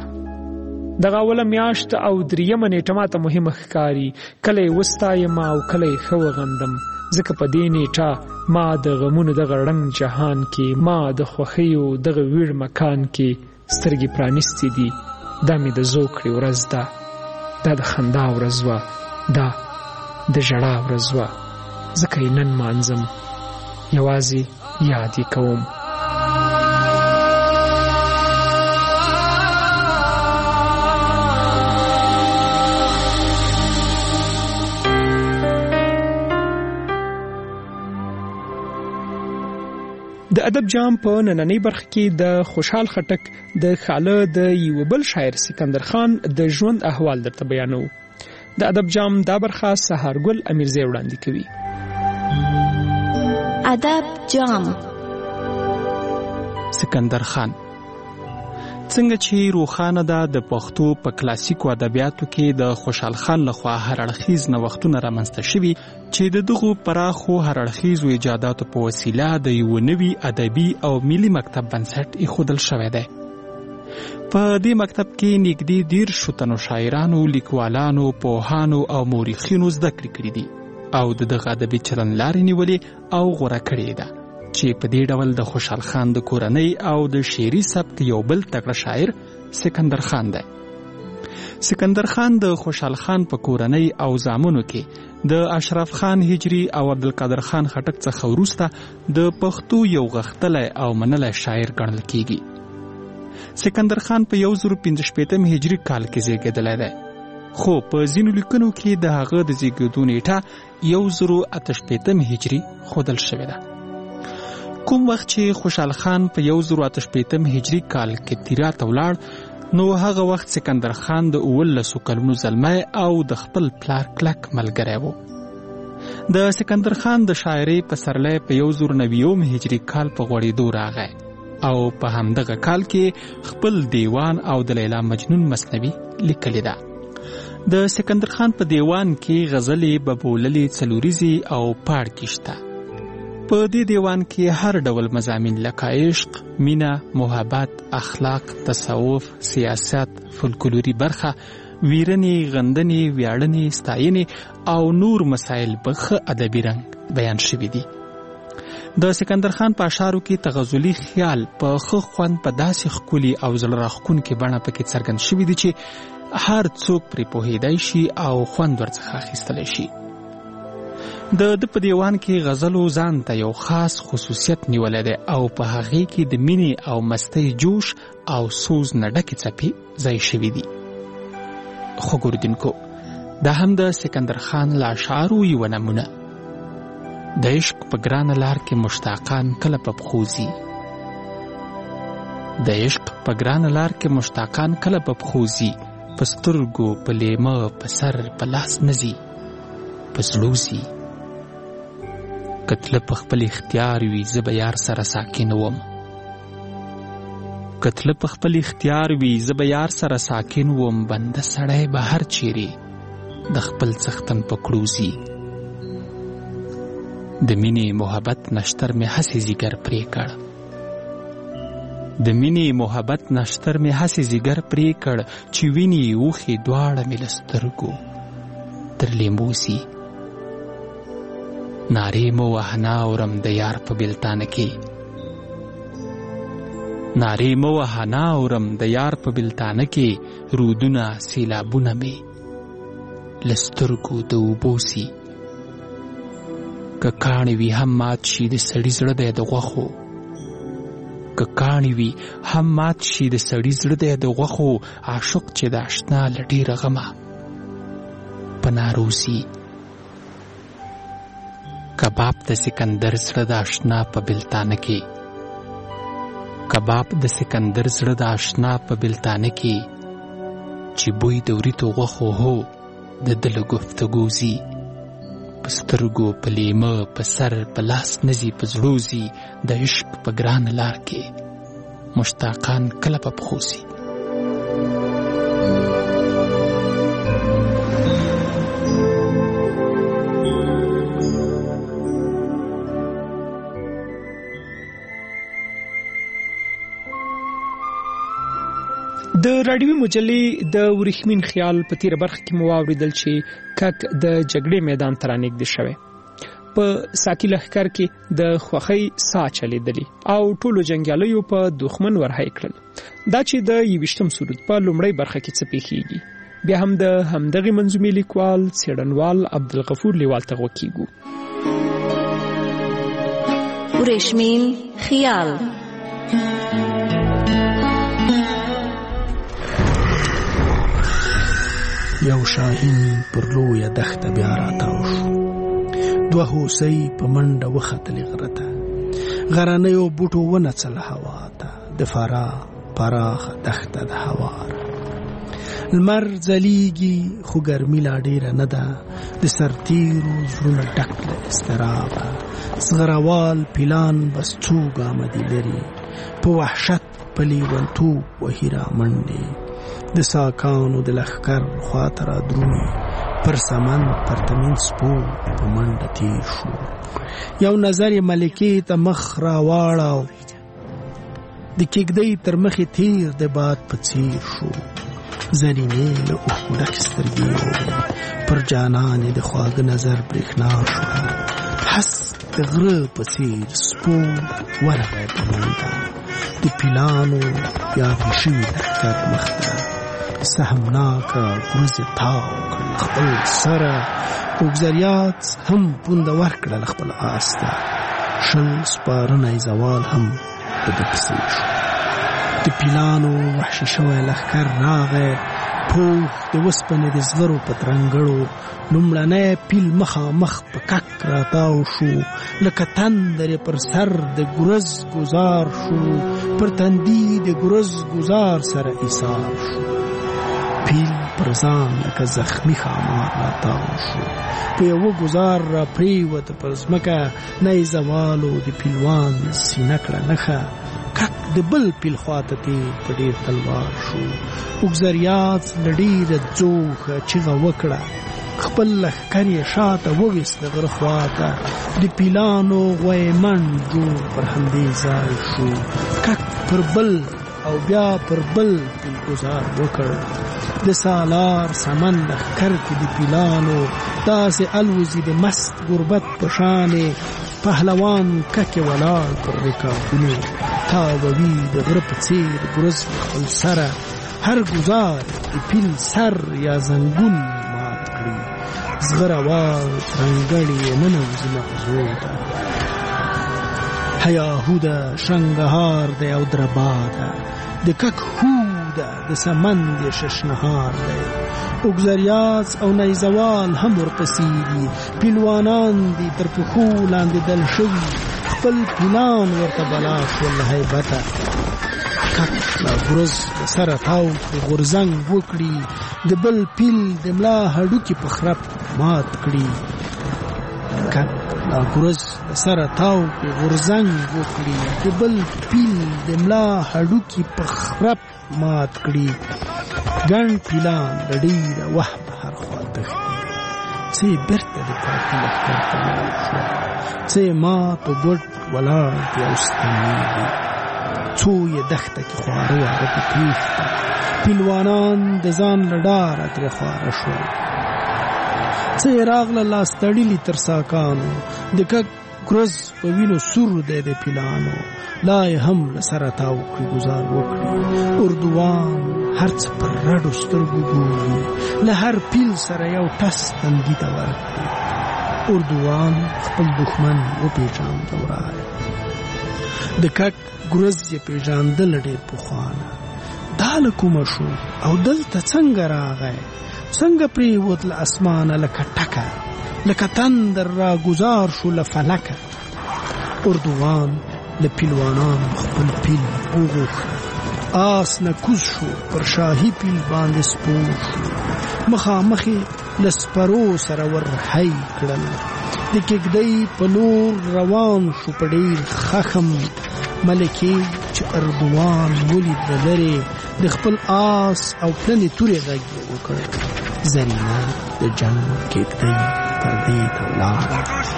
ماته مهمه ښکاري. کله یې وستایم او کله یې ښه وغندم، ځکه په دې نیټه ما د غمونو دغه رنګ جهان کې، ما د خوښیو دغه ویړ مکان کې سترګې پرانیستې دي. دا مې د زوکړې ورځ ده، دا د خندا ورځ وه، دا د ژړا ورځ وه، ځکه یې نن مانځم، یوازې یاد یې کوم. د ادب جام په نننۍ برخه کې د خوشحال خټک د خاله د یو بل شاعر سکندر خان د ژوند احوال درته بیانو. د ادب جام دا برخه سهارګل امیرزی وړاندې کوي. ادب جام. سکندر خان څنګه چې روښانه ده د پښتو په کلاسیکو ادبیاتو کې د خوشحال خان لخوا هر اړخیز نوښتونه رامنځته شوي چې د دغو پراخو هر اړخیزو ایجاداتو په وسیله د یو نوي ادبي او ملي مکتب بنسټ ایښودل شوی دی. په دې مکتب کې نږدې 10 تنو شاعرانو، لیکوالانو، پوهانو او مورخینو زده کړې کړي دي او دغه ادبي چلنلارې نیولې او غوره کړې ده چې په دې ډول د خوشحال خان د کورنۍ او د شعري سبک یو بل تکړه شاعر سکندر خان دی. سکندر خان د خوشحال خان په کورنۍ او زامنو کې د اشرف خان هجری او عبدالقادر خان خټک څخه وروسته د پښتو یو غښتلی او منلی شاعر ګڼل کیږي. سکندر خان په 1055 هجری کال کې زیږېدلی دی، خو په ځینو لیکنو کې د هغه د زیږېدو نیټه 1058 هجری ښودل شوې ده. کوم وخت چې خوشحال خان په 1058 هجری کال کې تیرا ته ولاړ، نو هغه وخت سکندر خان د 19 کلونو زلمی او د خپل پلار کلک ملګری و. د سکندر خان د شاعرۍ پسرلی په 1090 هجری کال په غوړېدو راغی او په همدغه کال کې خپل دیوان او د لیلا مجنون مثنوي لیکلې ده. د سکندر خان په دیوان کې غزلې، ببوللې، څلوریزې او پاړکي شته. په دې دیوان کې هر ډول مضامین لکه عشق، مینه، محبت، اخلاق، تصوف، سیاست، فولکلوري برخه، ویرنې، غندنې، ویاړنې، ستاینې او نور مسایل په ښه ادبي رنګ بیان شوي دي. د سکندر خان په اشعارو کې تغزلي خیال په ښه خوند په داسې ښکلي او زړه راښکونکې بڼه پکې څرګند شوي دي چې هر څوک پرې پوهېدی شي او خوند ورڅخه اخیستلی شي. د په دیوان کې غزلو ځان ته یو خاص خصوصیت نیولی دی او په هغې کې د مینې او مستۍ جوش او سوز نه ډکې څپې ځای شوي دي. خو ګوردونکو، دا هم د سکندر خان له اشعارو یوه نمونه. د عشق په ګرانه لار کې مشتاقان کله په پښو ځي، د عشق په ګرانه لار کې مشتاقان کله په پښو ځي، په سترګو، په لیمه، په سر، په لاس نه ځي، په زړو ځي. کتله په خپل اختیار وي زه به یار سره ساکن وم، کتله په خپل اختیار وي زه به یار سره ساکن وم، بنده سړی به هر چیرې د خپل څښتن په کړو ځي. د مینې محبت نشتر مې هسې ځیګر پرې کړ، د مینې محبت نشتر مې هسې ځیګر پرې کړ، چې ویني اوښې دواړه مې له سترګو تر لیمو ځي. نارې مه وهه نه اورم د یار په بېلتانه کې، نارې مه وهه نه اورم د یار په بېلتانه کې، رودونه سیلابونه مې له سترګو د اوبو ځي. که کاڼې وي هم مات شي د سړي زړه دی د غوښو، که کاڼې وي هم مات شي د سړي زړه دی د غوښو، عاشق چې د اشنا له ډېره غمه په نارو ځي. کباب د سکندر زړه د اشنا په بېلتانه کې، کباب د سکندر زړه د اشنا په بېلتانه کې، چې بوی د وریتو غوښو هو د ده له ګفتګو ځي. په سترګو په لیمه په سر په لاس نزي په زړوزي د عشق په ګران لار کې مشتاقان کله په پخوسي. د راډیوي مجلې د ورېښمین خیال په تیره برخه کې مو واوریدل چې کک د جګړې میدان ته رانږدې شوی. په ساقي لښکر کې د خوښۍ ساه چلیدلې او ټولو جنګیالیو په دښمن ورهی کړل. دا چې د 21م سورت په لومړۍ برخه کې څه پیښیږي بیا هم د همدغې منظومې لیکوال څېړنوال عبدالغفور لیوال ته غوږ کیږو. ورېښمین خیال. یو شاهین پر لویه دښته بیا راتاو شو. دوه هوسۍ په منډه وختلې غره ته. غرنیو بوټو ونڅله هوا ته د فراه پراخه دښته د هواره. لمر ځلیږي خو ګرمي لا ډېره نه ده. د سرتیرو زړونه ډک له اضطرابه. زغروال پیلان بس څو ګامه دي لرې. په وحشت په لیونتوب وهي رامنډې. د ساکانو د لښکر خواته را درومي. پر سمن پرتمین سپور په منډه تیر شو. یو نظر یې ملکې ته مخ راواړاو. د کېږدۍ تر مخې تیر د باد په څیر شو. زرینې له اوښکو ډکې سترګې وې. پر جانان یې د خواږه نظر برېښنا شوه. هس د غره په څیر سپور ورغی په منډه. د پیلانو یاغې شوي لښکر مخ ته سهمناکه ګروزې تاو کړل خپل سره. اوګزریات هم پونده ورکړل خپل آس ته. شل سپاره نیزوال هم په ده پسې شو. د پیلانو وحشي شوی لښکر راغی. پوخ د وسپنې د زغرو په ترنګړو. لومړنی پیل مخامخ په کک راتاو شو. لکه تندر پر سر د ګرز ګزار شو. پر تندي د ګرز ګزار سره ایثار شو. پیل پر ځان لکه زخمی ښامار راتاو شو. په یوه ګزار را پریوته پر ځمکه. نیزوالو د پیلوان سینه کړه نښه. کک د بل پیل خواته تیر په ډېر تلوار شو. اوګزریات له ډېره ځوښه چیغه وکړه. خپل لښکر یې شاته وویست د غره خواته. د پیلانو غوی منډ جوړ پر همدې ځای شو. کک پر بل او بیا پر بل پیل ګزار وکړ. د سالار سمن لښکر کې د پیلانو داسې الوزي د مست غربت په شانې. پهلوان ککې ولاړ پر رکابونو. تاووي د غره په څېر ګرز خپل سره. هر ګزار د پیل سر یا زنګون مات کړي. زغروال ترنګړې ننوځي مغزو ته. هیاهو ده شنګهار دی او دربا ده. د کک هو ده د سمن د ششنهار دی. اوګزریاس او نیزوال هم ورپسې دي. پیلوانان دي تر پښو لاندې دل شوي. خپل پیلان ورته بلا شول له هیبته. کک لا ګرز د سره تاو کړي غورځنګ وکړي. د بل پیل د ملا هډوکي په خرپ مات کړي. کک لا ګرز د سره تاو کړي غورځنګ وکړي. د بل پیل د ملا هډوکي په خرپ مات کړي. ګڼ پیلان د ډېره وهمه هر خوا تښتي. څه یې بېرته د کاکي لښکر ته ولاړ شول. څه یې مات و ګوډ ولاړ دي او ستنېږي. څو یې دښته کې خواره واره په پېښ ده. پیلوانان د ځان له ډاره ترې خواره شول. څه یې راغله لاس تړلي تر ساکانو. د کک ګرز په وینو سور دی د پیلانو. لا یې هم له سره تاو کړي ګزار وکړي. اردوان هر څه پر رډو سترګو ګوري. له هر پیل سره یو ټس تندي ته ورکړي. اردوان خپل دښمن وپېژانده ورایه. د کک ګرز یې پېژاندله ډېر پخوانه. دا له کومه شو او دلته څنګه راغی؟ څنګه پرېوت له اسمانه لکه ټکه. لکه تندر را گذار شو له فلکه. اردوان له پیلوانانو خپل پیل وغوښت. آس نه کوز شو پر شاهي پیل باندې سپور شو. مخامخ له سپرو سره ورهی کړل. د کېږدۍ په لور روان شو په ډېر خښم. ملکې چې اردوان ولید د لرې د خپل آس او پلنې تورې غږ یې وکړ. زرینا د جنګ کېږدۍ پردې ته ولاړه.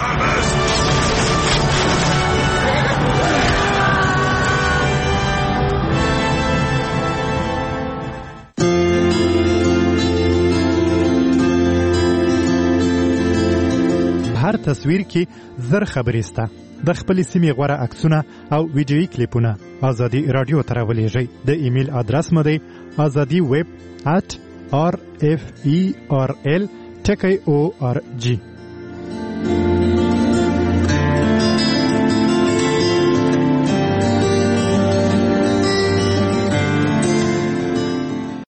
هر تصویر کې زر خبرې سته. د خپل سیمې غوره عکسونه او ویډیویي کلیپونه ازادي رادیو ته راولېږئ. د ایمیل ادرس مو دی azadiweb@rferl.org.